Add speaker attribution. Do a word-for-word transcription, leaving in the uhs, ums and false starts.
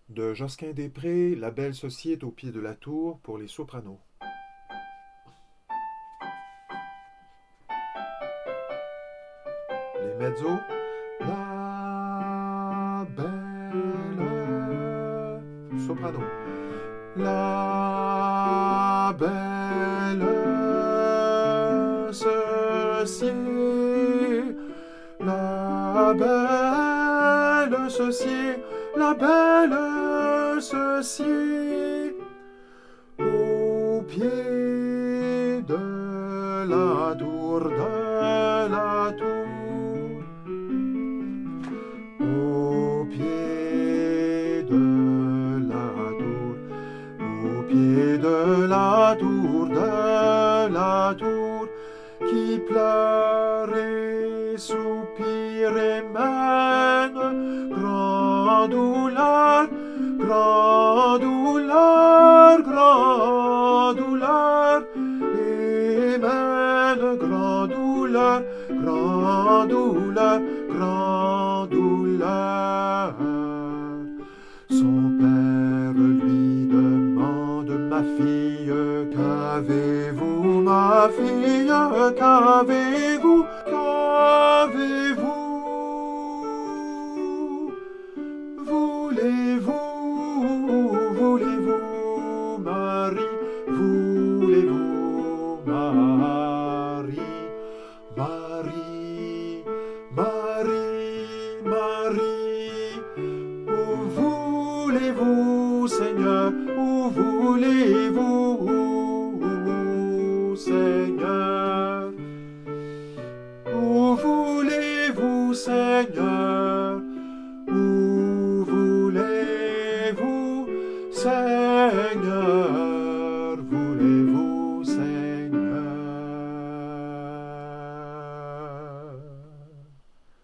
Speaker 1: De Josquin-des-Prés, La belle Socie est au pied de la tour pour les sopranos. Les mezzos. La belle soprano. La belle Socie. La belle Socie. La belle Socie. Au pied de la tour, de la tour, au pied de la tour, au pied de la tour, de la tour, qui pleure et soupire et mène grand douleur, grand douleur, grand douleur, et mène grand douleur, grand douleur, grand douleur. Son père lui demande, ma fille, qu'avez-vous, ma fille, qu'avez-vous, qu'avez-vous? Voulez-vous, voulez-vous, Marie, voulez-vous, Marie, Marie, Marie, Marie, où voulez-vous, Seigneur, où voulez-vous, Seigneur, où voulez-vous, Seigneur, où voulez-vous, Seigneur?